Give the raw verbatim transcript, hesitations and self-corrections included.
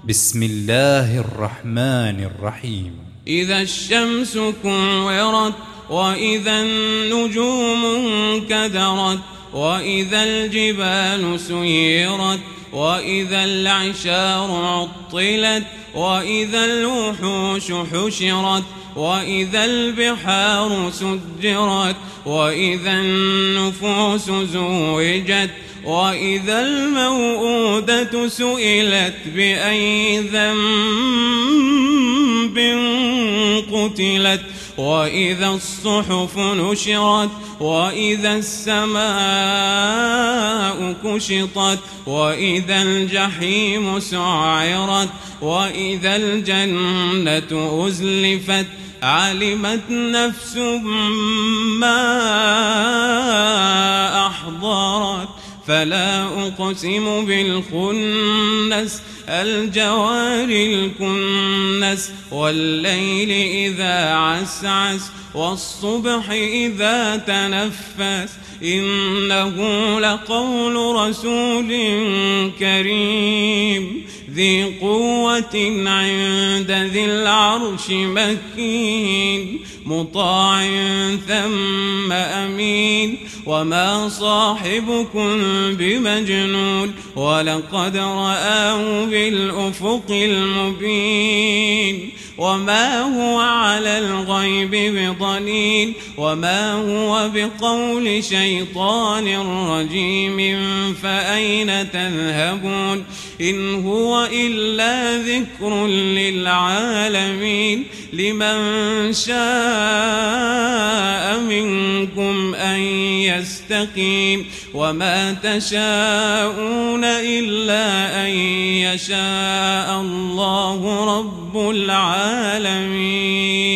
بسم الله الرحمن الرحيم. إذا الشمس كورت وإذا النجوم انكدرت وإذا الجبال سيرت وإذا العشار عطلت وإذا الوحوش حشرت وإذا البحار سجرت وإذا النفوس زوجت وإذا الموءودة سئلت بأي ذنب قتلت وإذا الصحف نشرت وإذا السماء كشطت وإذا الجحيم سعرت وإذا الجنة أزلفت علمت نفس ما أحضرت فلا أقسم بالخنس الجوار الكنس والليل إذا عسعس والصبح إذا تنفس إنه لقول رسول كريم ذي قوة عند ذي العرش مكين مطاع ثم أمين وما صاحبكم بمجنون ولقد رآه بالأفق المبين وما هو على الغيب بضنين وما هو بقول شيطان رجيم فأين تذهبون إن هو إلا ذكر للعالمين لمن شاء منكم أن يستقيم وما تشاءون إلا أن يشاء الله رب العالمين.